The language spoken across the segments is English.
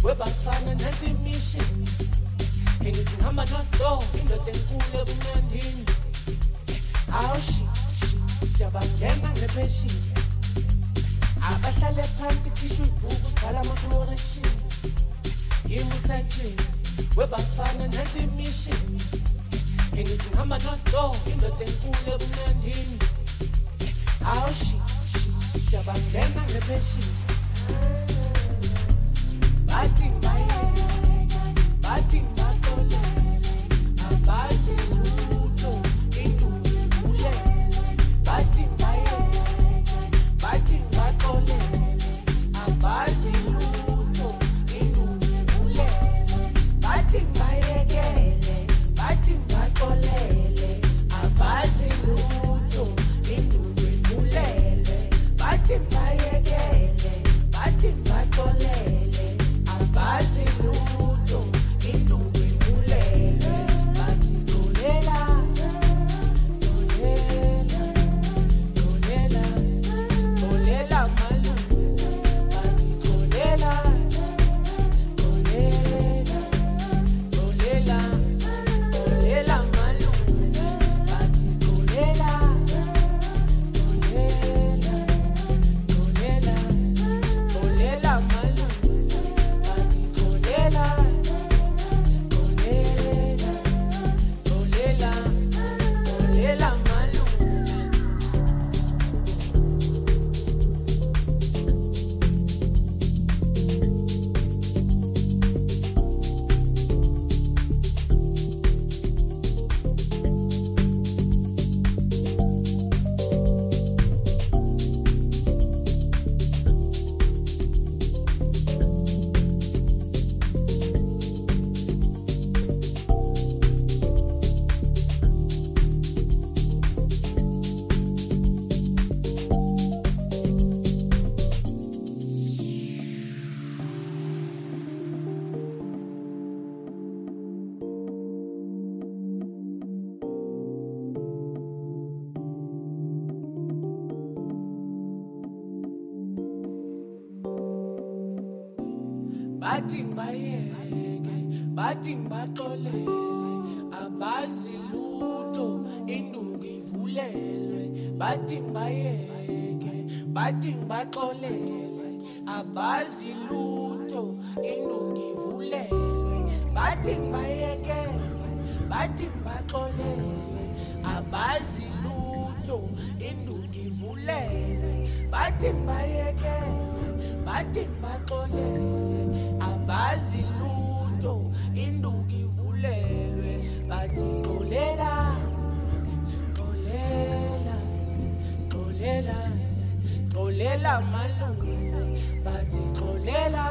webafana nansi imishini engithi ngihamba nodo indoda enkulu ebumnandini awushi siyabangena ngepheshini abahlale phansi khisha ibhuku sibhala ama-correction yimusajini webafana nansi imishini engithi ngihamba nodo indoda enkulu ebumnandini awushi siyabangena ngepheshini bathi ngakole abathi lutho indule bathi ngakole abathi lutho indule bathi ngayekele bathi ngakolele abathi lutho indule bathi ngayekele bathi ngakolele abazi lutho induku ivulele bathi dolela malu bathi dolela malu bathi dolela malu bathi ngibayeke bathi ngibaxolele abazi lutho induku ivulelwe bathi ngibayeke bathi ngibaxolele abazi lutho induku ivulelwe bathi ngibayeke bathi ngibaxolele abazi lutho induku ivulelwe bathi ngibayeke bathi ngibaxolele abazi lutho induku ivulelwe bathi xolela malu bathi xolela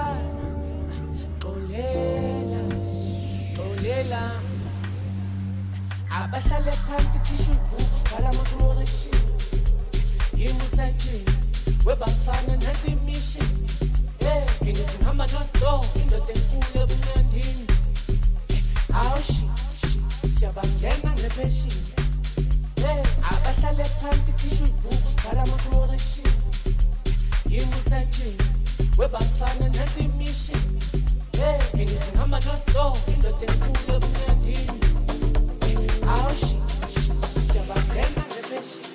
abahlale phansi khisha ibhuku sibhala ama-correction yimusajini webafana nansi imishini ngithi ngihamba nodo indoda enkulu ebumnandini awushi siyabangena ngepheshini abahlale phansi khisha ibhuku sibhala ama-correction yimusajini webafana nansi imishini ngithi ngihamba nodo indoda enkulu ebumnandini awushi siyabangena ngepheshini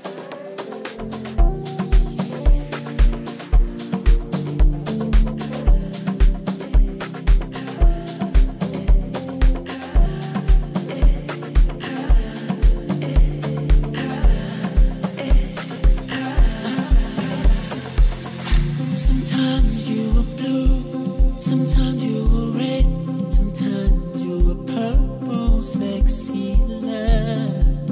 Sometimes you were blue, sometimes you were red, sometimes you were purple, sexy love.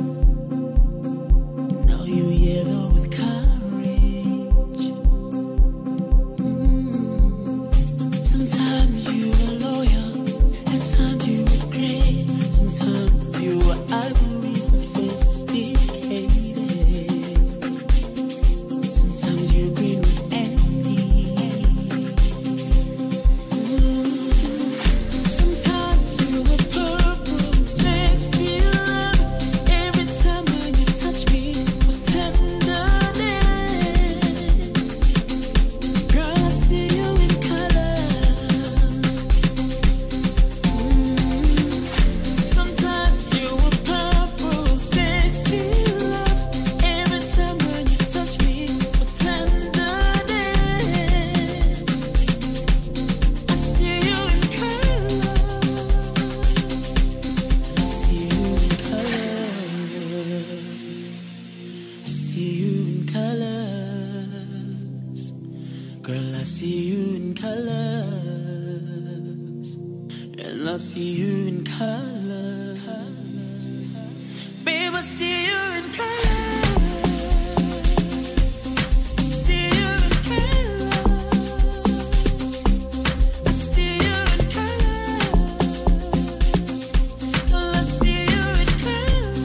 Now you yellow with courage. Sometimes you were loyal, at times you were great, sometimes you were ivory, sophisticated. Sometimes you green with envy. Girl, I see you in colors, and I see you in colors. Babe, I see you in colors. I see you in colors. I see you in colors. Girl, I see you in colors.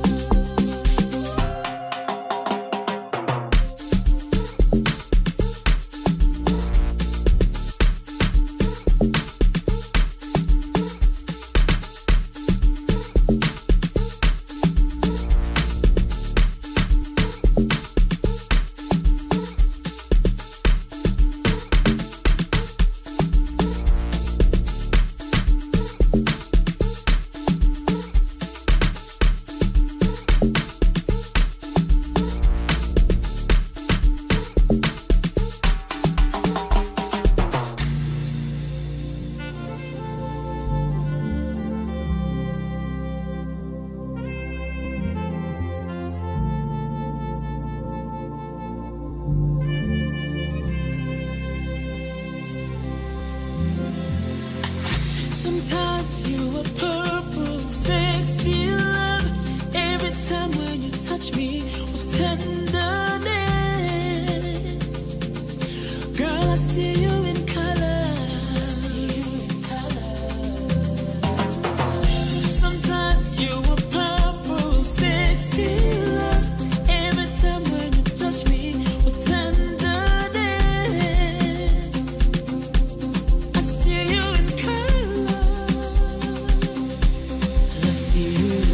Sometimes you are purple, sexy love. Every time when you touch me with tenderness, girl, I see you in colors. Sometimes you are purple, sexy love. Every time when you touch me with tenderness, I see you in colors. I see you in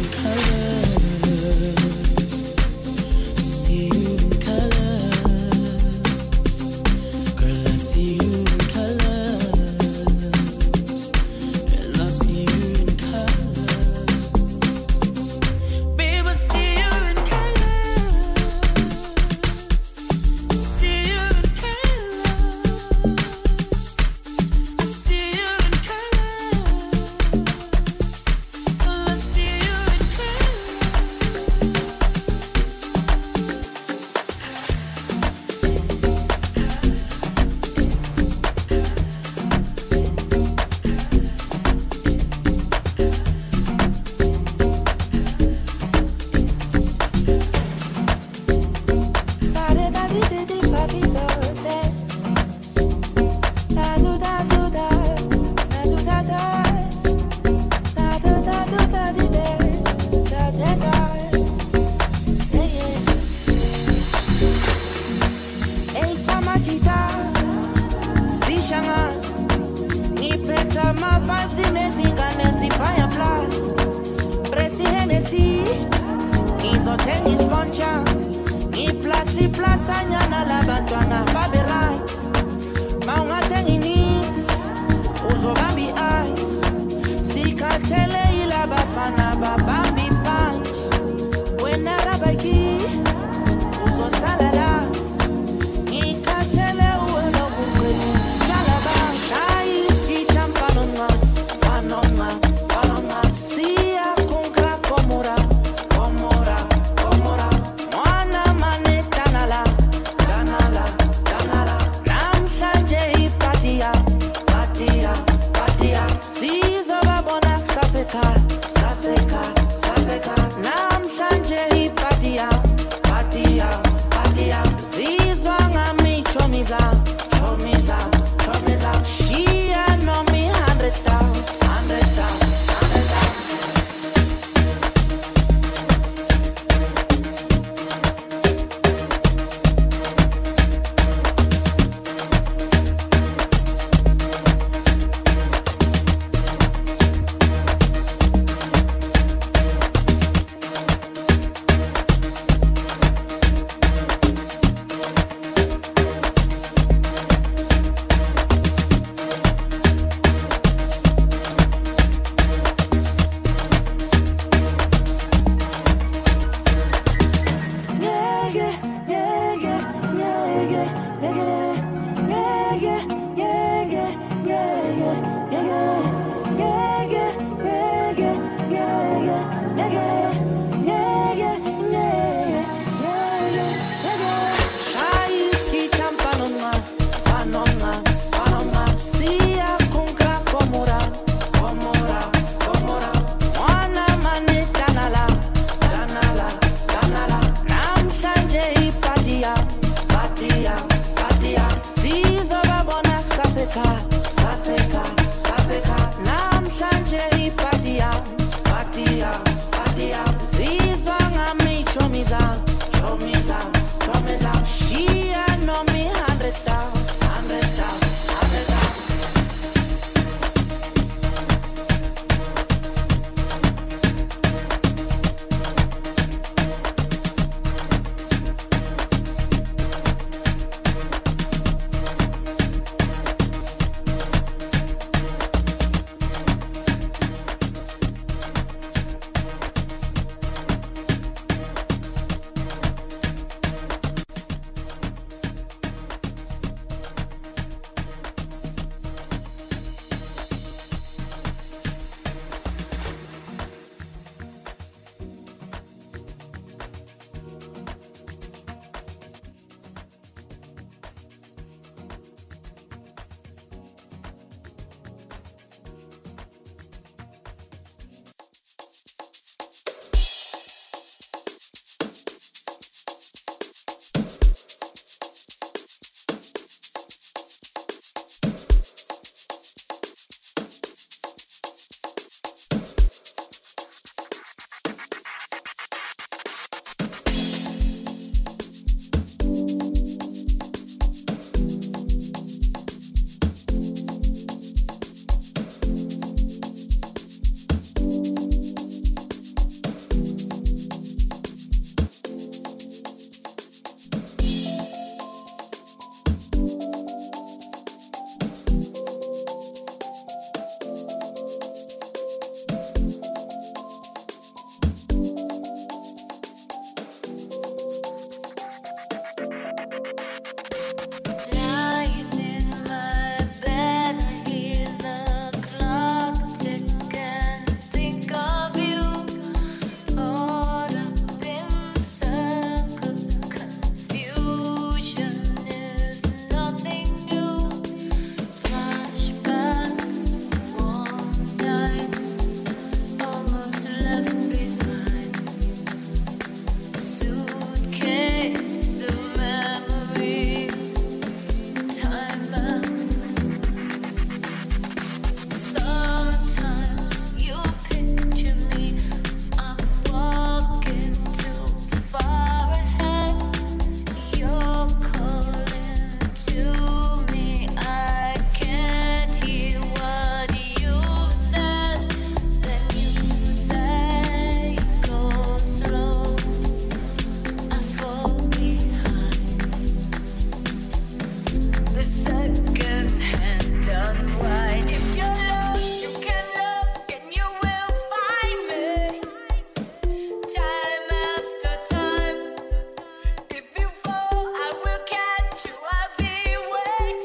colors. I see you in colors. Girl, I see you in colors. And I see you in colors. Babe, I see you in colors. I see you in colors. I see you in colors. Girl, I see you in Mwana mane tanala, tanala, tanala.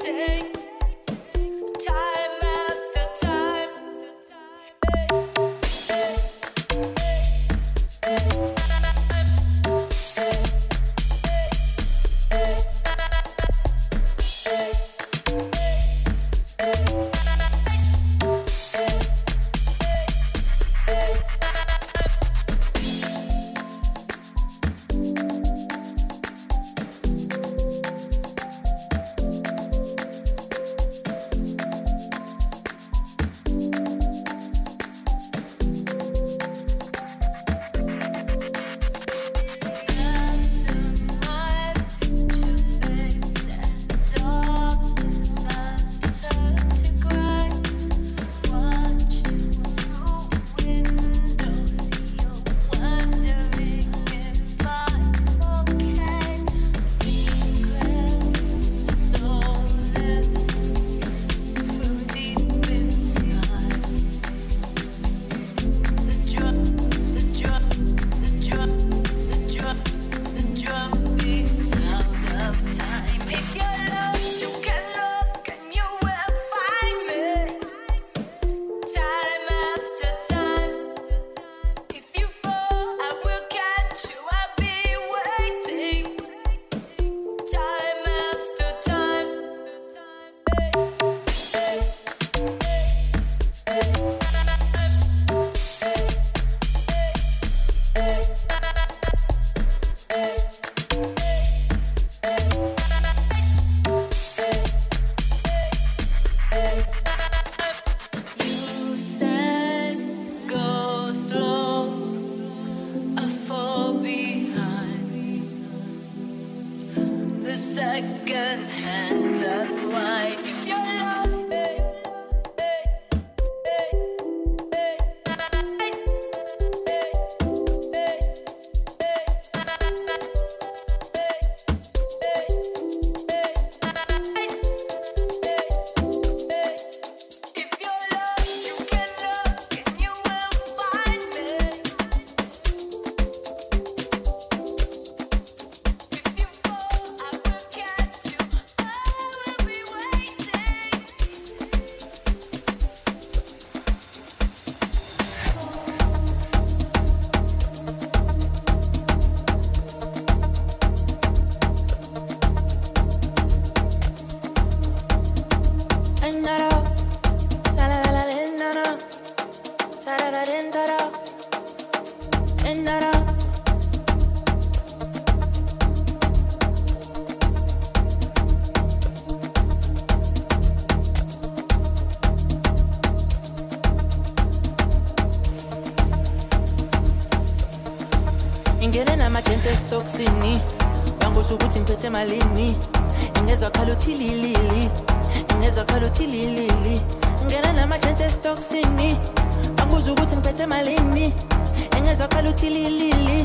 Ngene nama-chances toxini banguza ukuthi ngiphethe malini ingezwa khala uthi lilili ingezwa khala uthi lilili ngene nama-chances toxini banguza ukuthi ngiphethe malini ingezwa khala uthi lilili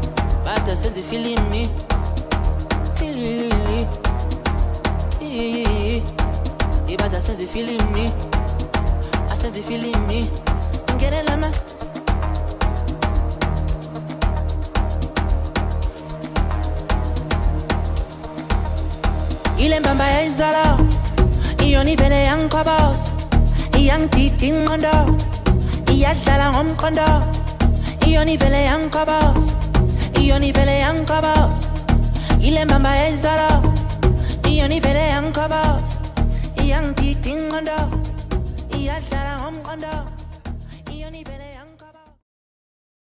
bada senze ifilimi lilili ibada senze ifilimi asenze ifilimi ngene nama ile mbamba yayizala iyona ivele yangikhobos iyangidida ingqondo iyadlala ngomqondo iyona ivele yangikhobos iyona ivele yangikhobos ile mbamba yayizala iyona ivele yangikhobos iyangidida ingqondo iyadlala ngomqondo iyona ivele